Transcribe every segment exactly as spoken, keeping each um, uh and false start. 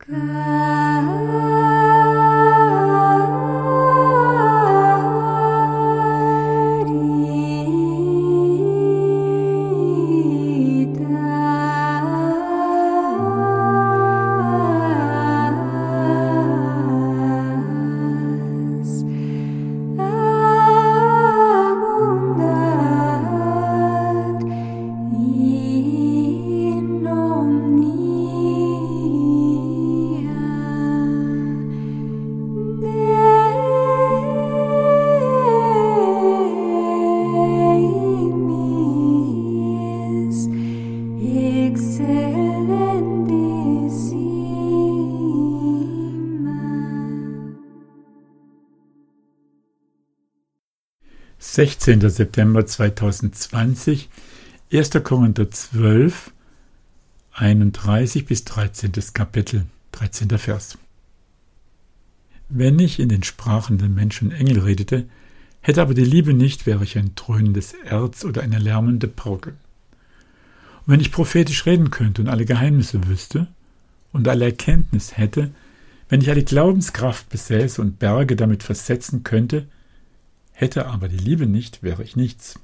sechzehnter September zweitausendzwanzig, erster Korinther zwölf, einunddreißig bis dreizehntes Kapitel, dreizehnter Vers. Wenn ich in den Sprachen der Menschen und Engel redete, hätte aber die Liebe nicht, wäre ich ein dröhnendes Erz oder eine lärmende Pauke. Und wenn ich prophetisch reden könnte und alle Geheimnisse wüsste und alle Erkenntnis hätte, wenn ich alle Glaubenskraft besäße und Berge damit versetzen könnte, hätte aber die Liebe nicht, wäre ich nichts.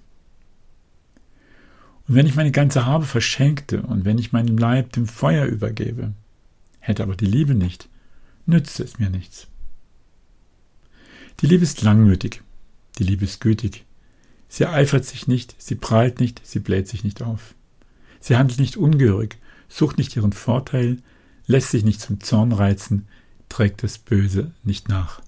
Und wenn ich meine ganze Habe verschenkte und wenn ich meinen Leib dem Feuer übergebe, hätte aber die Liebe nicht, nützte es mir nichts. Die Liebe ist langmütig, die Liebe ist gütig. Sie ereifert sich nicht, sie prahlt nicht, sie bläht sich nicht auf. Sie handelt nicht ungehörig, sucht nicht ihren Vorteil, lässt sich nicht zum Zorn reizen, trägt das Böse nicht nach.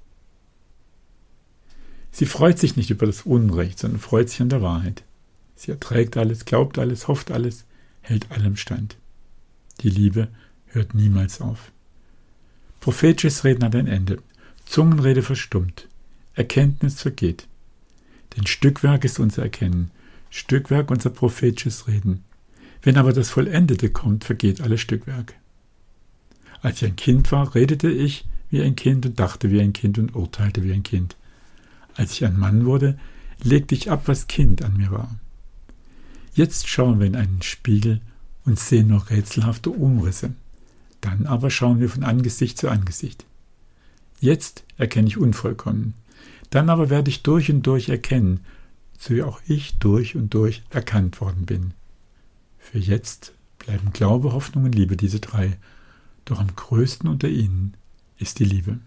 Sie freut sich nicht über das Unrecht, sondern freut sich an der Wahrheit. Sie erträgt alles, glaubt alles, hofft alles, hält allem stand. Die Liebe hört niemals auf. Prophetisches Reden hat ein Ende. Zungenrede verstummt. Erkenntnis vergeht. Denn Stückwerk ist unser Erkennen. Stückwerk unser prophetisches Reden. Wenn aber das Vollendete kommt, vergeht alles Stückwerk. Als ich ein Kind war, redete ich wie ein Kind und dachte wie ein Kind und urteilte wie ein Kind. Als ich ein Mann wurde, legte ich ab, was Kind an mir war. Jetzt schauen wir in einen Spiegel und sehen nur rätselhafte Umrisse. Dann aber schauen wir von Angesicht zu Angesicht. Jetzt erkenne ich unvollkommen. Dann aber werde ich durch und durch erkennen, so wie auch ich durch und durch erkannt worden bin. Für jetzt bleiben Glaube, Hoffnung und Liebe, diese drei. Doch am größten unter ihnen ist die Liebe.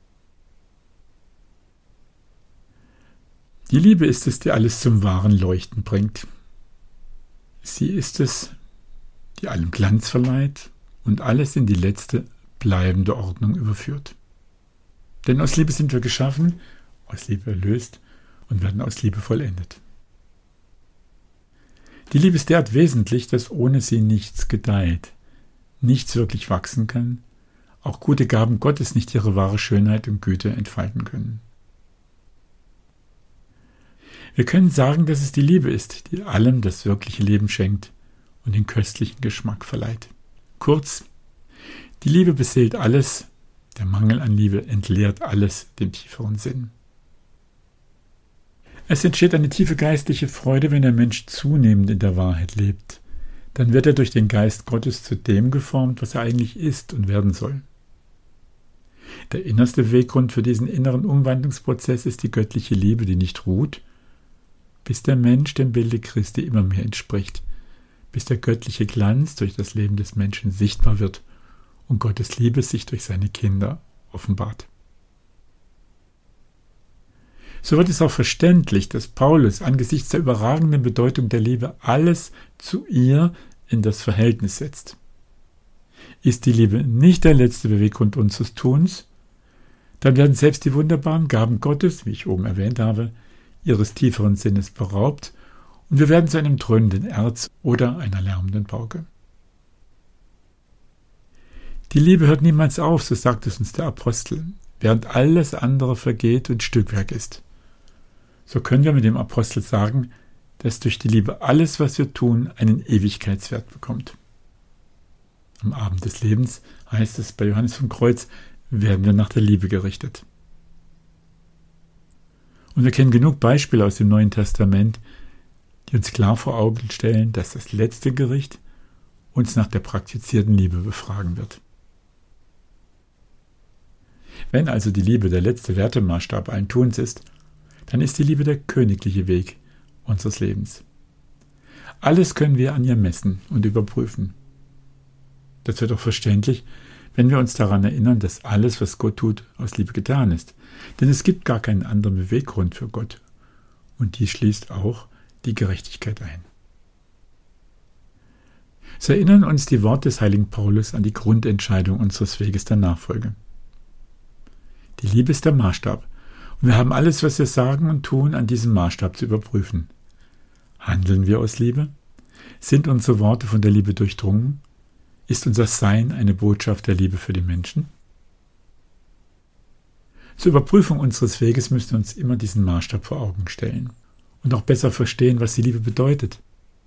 Die Liebe ist es, die alles zum wahren Leuchten bringt. Sie ist es, die allem Glanz verleiht und alles in die letzte, bleibende Ordnung überführt. Denn aus Liebe sind wir geschaffen, aus Liebe erlöst und werden aus Liebe vollendet. Die Liebe ist derart wesentlich, dass ohne sie nichts gedeiht, nichts wirklich wachsen kann, auch gute Gaben Gottes nicht ihre wahre Schönheit und Güte entfalten können. Wir können sagen, dass es die Liebe ist, die allem das wirkliche Leben schenkt und den köstlichen Geschmack verleiht. Kurz, die Liebe beseelt alles, der Mangel an Liebe entleert alles den tieferen Sinn. Es entsteht eine tiefe geistliche Freude, wenn der Mensch zunehmend in der Wahrheit lebt. Dann wird er durch den Geist Gottes zu dem geformt, was er eigentlich ist und werden soll. Der innerste Weggrund für diesen inneren Umwandlungsprozess ist die göttliche Liebe, die nicht ruht, bis der Mensch dem Bilde Christi immer mehr entspricht, bis der göttliche Glanz durch das Leben des Menschen sichtbar wird und Gottes Liebe sich durch seine Kinder offenbart. So wird es auch verständlich, dass Paulus angesichts der überragenden Bedeutung der Liebe alles zu ihr in das Verhältnis setzt. Ist die Liebe nicht der letzte Beweggrund unseres Tuns, dann werden selbst die wunderbaren Gaben Gottes, wie ich oben erwähnt habe, ihres tieferen Sinnes beraubt und wir werden zu einem dröhnenden Erz oder einer lärmenden Pauke. Die Liebe hört niemals auf, so sagt es uns der Apostel, während alles andere vergeht und Stückwerk ist. So können wir mit dem Apostel sagen, dass durch die Liebe alles, was wir tun, einen Ewigkeitswert bekommt. Am Abend des Lebens, heißt es bei Johannes vom Kreuz, werden wir nach der Liebe gerichtet. Und wir kennen genug Beispiele aus dem Neuen Testament, die uns klar vor Augen stellen, dass das letzte Gericht uns nach der praktizierten Liebe befragen wird. Wenn also die Liebe der letzte Wertemaßstab allen Tuns ist, dann ist die Liebe der königliche Weg unseres Lebens. Alles können wir an ihr messen und überprüfen. Das wird auch verständlich, wenn wir uns daran erinnern, dass alles, was Gott tut, aus Liebe getan ist. Denn es gibt gar keinen anderen Beweggrund für Gott. Und die schließt auch die Gerechtigkeit ein. So erinnern uns die Worte des heiligen Paulus an die Grundentscheidung unseres Weges der Nachfolge. Die Liebe ist der Maßstab. Und wir haben alles, was wir sagen und tun, an diesem Maßstab zu überprüfen. Handeln wir aus Liebe? Sind unsere Worte von der Liebe durchdrungen? Ist unser Sein eine Botschaft der Liebe für die Menschen? Zur Überprüfung unseres Weges müssen wir uns immer diesen Maßstab vor Augen stellen und auch besser verstehen, was die Liebe bedeutet.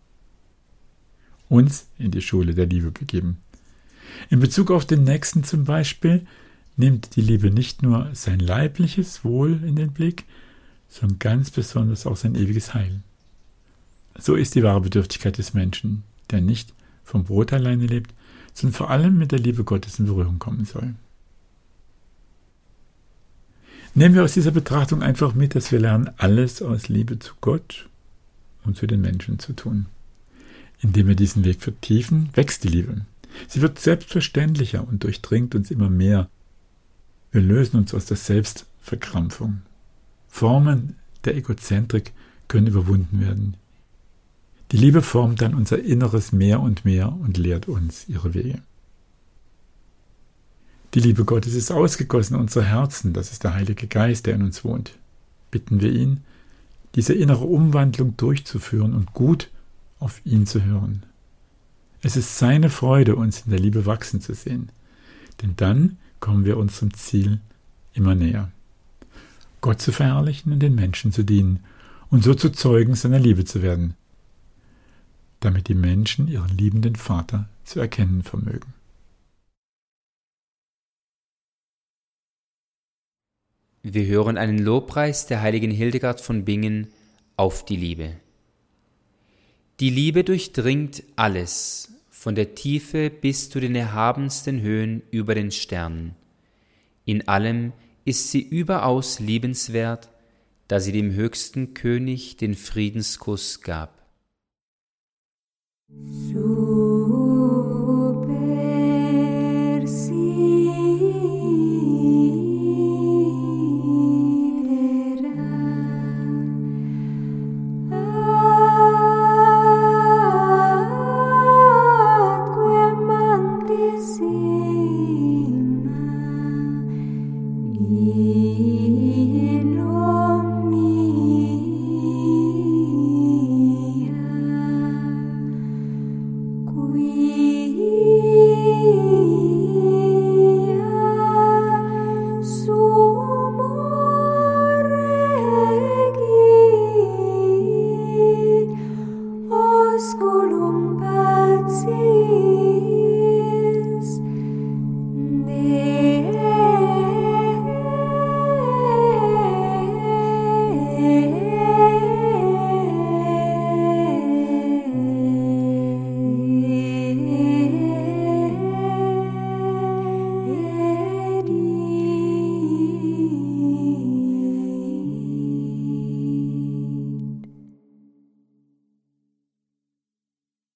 Uns in die Schule der Liebe begeben. In Bezug auf den Nächsten zum Beispiel nimmt die Liebe nicht nur sein leibliches Wohl in den Blick, sondern ganz besonders auch sein ewiges Heil. So ist die wahre Bedürftigkeit des Menschen, der nicht vom Brot alleine lebt, sondern vor allem mit der Liebe Gottes in Berührung kommen soll. Nehmen wir aus dieser Betrachtung einfach mit, dass wir lernen, alles aus Liebe zu Gott und zu den Menschen zu tun. Indem wir diesen Weg vertiefen, wächst die Liebe. Sie wird selbstverständlicher und durchdringt uns immer mehr. Wir lösen uns aus der Selbstverkrampfung. Formen der Egozentrik können überwunden werden. Die Liebe formt dann unser Inneres mehr und mehr und lehrt uns ihre Wege. Die Liebe Gottes ist ausgegossen in unsere Herzen, das ist der Heilige Geist, der in uns wohnt. Bitten wir ihn, diese innere Umwandlung durchzuführen und gut auf ihn zu hören. Es ist seine Freude, uns in der Liebe wachsen zu sehen, denn dann kommen wir unserem Ziel immer näher. Gott zu verherrlichen und den Menschen zu dienen und so zu Zeugen seiner Liebe zu werden, damit die Menschen ihren liebenden Vater zu erkennen vermögen. Wir hören einen Lobpreis der heiligen Hildegard von Bingen auf die Liebe. Die Liebe durchdringt alles, von der Tiefe bis zu den erhabensten Höhen über den Sternen. In allem ist sie überaus liebenswert, da sie dem höchsten König den Friedenskuss gab. So